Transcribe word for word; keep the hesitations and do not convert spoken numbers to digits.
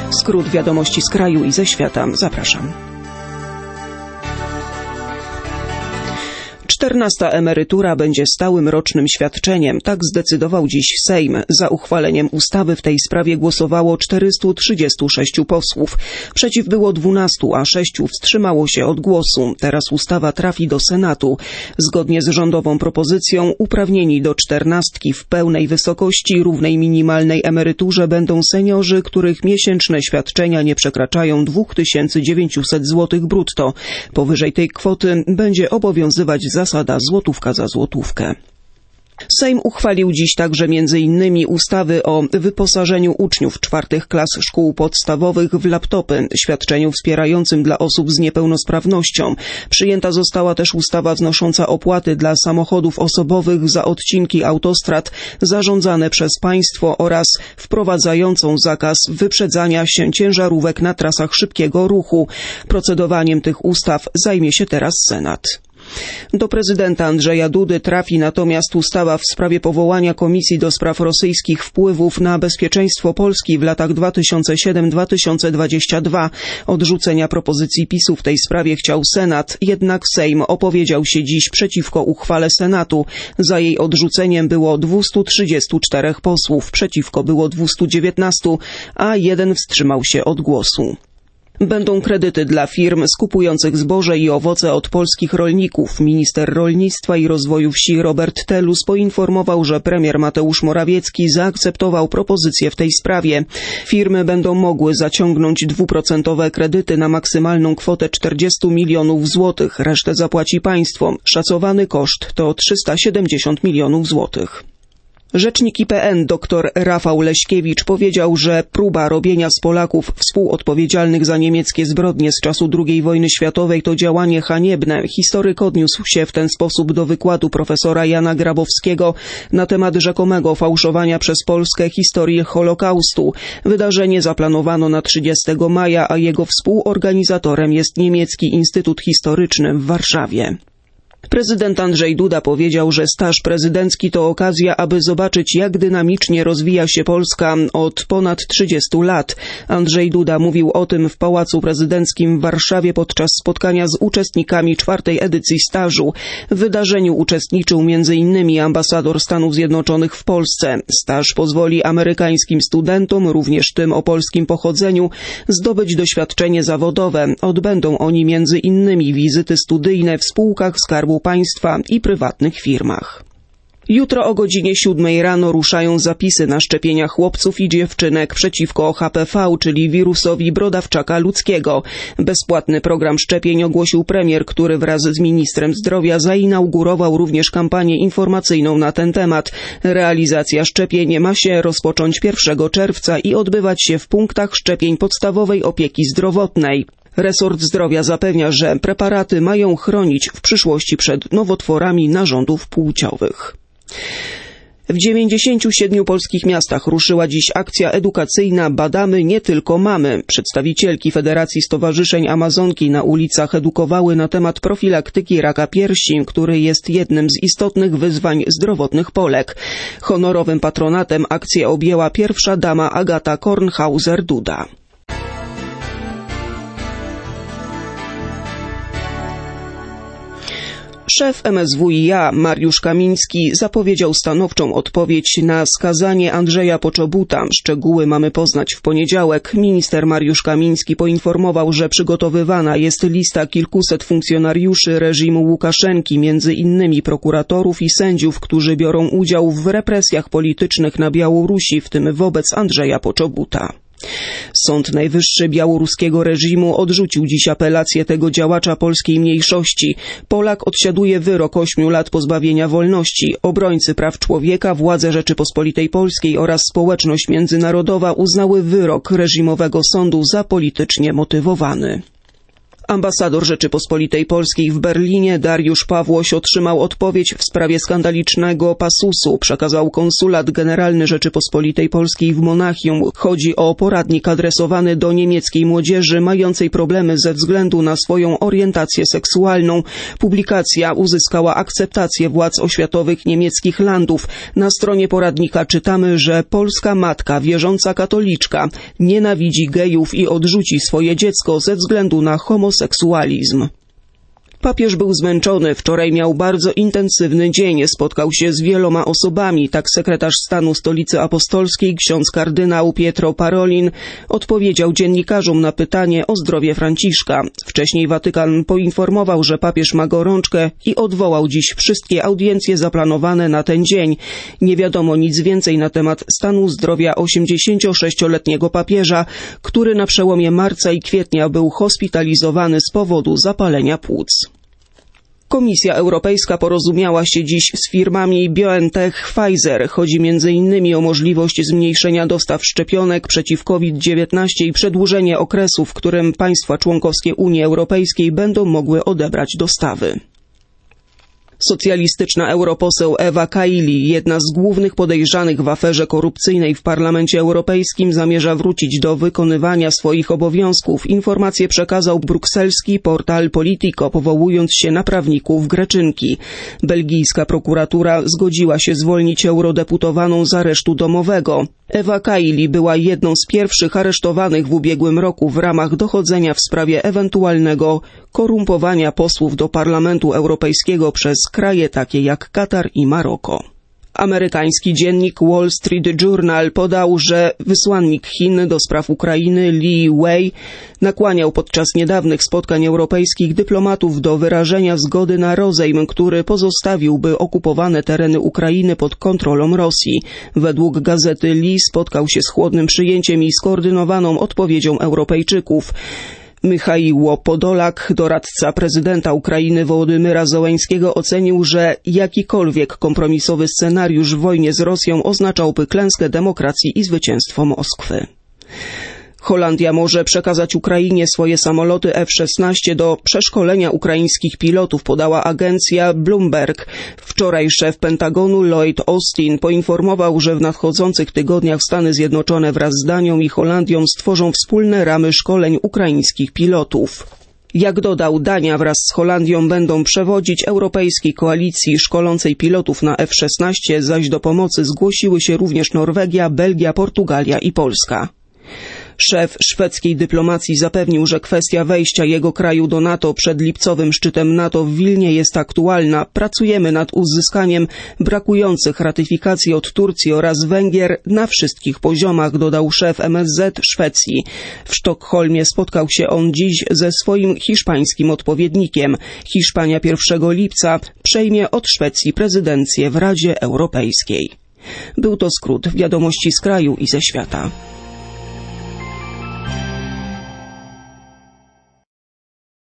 Skrót wiadomości z kraju i ze świata. Zapraszam. Czternasta emerytura będzie stałym rocznym świadczeniem. Tak zdecydował dziś Sejm. Za uchwaleniem ustawy w tej sprawie głosowało czterystu trzydziestu sześciu posłów. Przeciw było dwunastu, a sześciu wstrzymało się od głosu. Teraz ustawa trafi do Senatu. Zgodnie z rządową propozycją uprawnieni do czternastki w pełnej wysokości równej minimalnej emeryturze będą seniorzy, których miesięczne świadczenia nie przekraczają dwa tysiące dziewięćset złotych brutto. Powyżej tej kwoty będzie obowiązywać zasada złotówka za złotówkę. Sejm uchwalił dziś także między innymi ustawy o wyposażeniu uczniów czwartych klas szkół podstawowych w laptopy, świadczeniu wspierającym dla osób z niepełnosprawnością. Przyjęta została też ustawa znosząca opłaty dla samochodów osobowych za odcinki autostrad zarządzane przez państwo oraz wprowadzającą zakaz wyprzedzania się ciężarówek na trasach szybkiego ruchu. Procedowaniem tych ustaw zajmie się teraz Senat. Do prezydenta Andrzeja Dudy trafi natomiast ustawa w sprawie powołania Komisji do spraw rosyjskich wpływów na bezpieczeństwo Polski w latach dwa tysiące siódmy do dwa tysiące dwudziestego drugiego. Odrzucenia propozycji PiSu w tej sprawie chciał Senat, jednak Sejm opowiedział się dziś przeciwko uchwale Senatu. Za jej odrzuceniem było dwieście trzydzieści cztery posłów, przeciwko było dwieście dziewiętnaście, a jeden wstrzymał się od głosu. Będą kredyty dla firm skupujących zboże i owoce od polskich rolników. Minister rolnictwa i rozwoju wsi Robert Telus poinformował, że premier Mateusz Morawiecki zaakceptował propozycję w tej sprawie. Firmy będą mogły zaciągnąć dwuprocentowe kredyty na maksymalną kwotę czterdzieści milionów złotych. Resztę zapłaci państwo. Szacowany koszt to trzysta siedemdziesiąt milionów złotych. Rzecznik I P N dr Rafał Leśkiewicz powiedział, że próba robienia z Polaków współodpowiedzialnych za niemieckie zbrodnie z czasu drugiej wojny światowej to działanie haniebne. Historyk odniósł się w ten sposób do wykładu profesora Jana Grabowskiego na temat rzekomego fałszowania przez Polskę historii Holokaustu. Wydarzenie zaplanowano na trzydziestego maja, a jego współorganizatorem jest Niemiecki Instytut Historyczny w Warszawie. Prezydent Andrzej Duda powiedział, że staż prezydencki to okazja, aby zobaczyć, jak dynamicznie rozwija się Polska od ponad trzydziestu lat. Andrzej Duda mówił o tym w Pałacu Prezydenckim w Warszawie podczas spotkania z uczestnikami czwartej edycji stażu. W wydarzeniu uczestniczył między innymi ambasador Stanów Zjednoczonych w Polsce. Staż pozwoli amerykańskim studentom, również tym o polskim pochodzeniu, zdobyć doświadczenie zawodowe. Odbędą oni między innymi wizyty studyjne w spółkach Skarbu Państwa i prywatnych firmach. Jutro o godzinie siódmej rano ruszają zapisy na szczepienia chłopców i dziewczynek przeciwko H P V, czyli wirusowi brodawczaka ludzkiego. Bezpłatny program szczepień ogłosił premier, który wraz z ministrem zdrowia zainaugurował również kampanię informacyjną na ten temat. Realizacja szczepień ma się rozpocząć pierwszego czerwca i odbywać się w punktach szczepień podstawowej opieki zdrowotnej. Resort zdrowia zapewnia, że preparaty mają chronić w przyszłości przed nowotworami narządów płciowych. W dziewięćdziesięciu siedmiu polskich miastach ruszyła dziś akcja edukacyjna Badamy, nie tylko mamy. Przedstawicielki Federacji Stowarzyszeń Amazonki na ulicach edukowały na temat profilaktyki raka piersi, który jest jednym z istotnych wyzwań zdrowotnych Polek. Honorowym patronatem akcję objęła pierwsza dama Agata Kornhauser-Duda. Szef M S W i A Mariusz Kamiński zapowiedział stanowczą odpowiedź na skazanie Andrzeja Poczobuta. Szczegóły mamy poznać w poniedziałek. Minister Mariusz Kamiński poinformował, że przygotowywana jest lista kilkuset funkcjonariuszy reżimu Łukaszenki, między innymi prokuratorów i sędziów, którzy biorą udział w represjach politycznych na Białorusi, w tym wobec Andrzeja Poczobuta. Sąd Najwyższy białoruskiego reżimu odrzucił dziś apelację tego działacza polskiej mniejszości. Polak odsiaduje wyrok ośmiu lat pozbawienia wolności. Obrońcy praw człowieka, władze Rzeczypospolitej Polskiej oraz społeczność międzynarodowa uznały wyrok reżimowego sądu za politycznie motywowany. Ambasador Rzeczypospolitej Polskiej w Berlinie Dariusz Pawłoś otrzymał odpowiedź w sprawie skandalicznego pasusu. Przekazał konsulat generalny Rzeczypospolitej Polskiej w Monachium. Chodzi o poradnik adresowany do niemieckiej młodzieży mającej problemy ze względu na swoją orientację seksualną. Publikacja uzyskała akceptację władz oświatowych niemieckich landów. Na stronie poradnika czytamy, że polska matka, wierząca katoliczka, nienawidzi gejów i odrzuci swoje dziecko ze względu na homoseksualizm. Seksualizm. Papież był zmęczony. Wczoraj miał bardzo intensywny dzień. Spotkał się z wieloma osobami. Tak sekretarz stanu Stolicy Apostolskiej, ksiądz kardynał Pietro Parolin, odpowiedział dziennikarzom na pytanie o zdrowie Franciszka. Wcześniej Watykan poinformował, że papież ma gorączkę i odwołał dziś wszystkie audiencje zaplanowane na ten dzień. Nie wiadomo nic więcej na temat stanu zdrowia osiemdziesięciosześcioletniego papieża, który na przełomie marca i kwietnia był hospitalizowany z powodu zapalenia płuc. Komisja Europejska porozumiała się dziś z firmami BioNTech Pfizer. Chodzi między innymi o możliwość zmniejszenia dostaw szczepionek przeciw COVID dziewiętnaście i przedłużenie okresu, w którym państwa członkowskie Unii Europejskiej będą mogły odebrać dostawy. Socjalistyczna europoseł Ewa Kaili, jedna z głównych podejrzanych w aferze korupcyjnej w Parlamencie Europejskim, zamierza wrócić do wykonywania swoich obowiązków. Informację przekazał brukselski portal Politico, powołując się na prawników Greczynki. Belgijska prokuratura zgodziła się zwolnić eurodeputowaną z aresztu domowego. Ewa Kaili była jedną z pierwszych aresztowanych w ubiegłym roku w ramach dochodzenia w sprawie ewentualnego korumpowania posłów do Parlamentu Europejskiego przez kraje takie jak Katar i Maroko. Amerykański dziennik Wall Street Journal podał, że wysłannik Chin do spraw Ukrainy Li Wei nakłaniał podczas niedawnych spotkań europejskich dyplomatów do wyrażenia zgody na rozejm, który pozostawiłby okupowane tereny Ukrainy pod kontrolą Rosji. Według gazety Li spotkał się z chłodnym przyjęciem i skoordynowaną odpowiedzią Europejczyków. Michaiło Podolak, doradca prezydenta Ukrainy Wołodymyra Zełeńskiego, ocenił, że jakikolwiek kompromisowy scenariusz w wojnie z Rosją oznaczałby klęskę demokracji i zwycięstwo Moskwy. Holandia może przekazać Ukrainie swoje samoloty F szesnaście do przeszkolenia ukraińskich pilotów, podała agencja Bloomberg. Wczoraj szef Pentagonu Lloyd Austin poinformował, że w nadchodzących tygodniach Stany Zjednoczone wraz z Danią i Holandią stworzą wspólne ramy szkoleń ukraińskich pilotów. Jak dodał, Dania wraz z Holandią będą przewodzić europejskiej koalicji szkolącej pilotów na F szesnaście, zaś do pomocy zgłosiły się również Norwegia, Belgia, Portugalia i Polska. Szef szwedzkiej dyplomacji zapewnił, że kwestia wejścia jego kraju do NATO przed lipcowym szczytem NATO w Wilnie jest aktualna. Pracujemy nad uzyskaniem brakujących ratyfikacji od Turcji oraz Węgier na wszystkich poziomach, dodał szef M S Z Szwecji. W Sztokholmie spotkał się on dziś ze swoim hiszpańskim odpowiednikiem. Hiszpania pierwszego lipca przejmie od Szwecji prezydencję w Radzie Europejskiej. Był to skrót wiadomości z kraju i ze świata.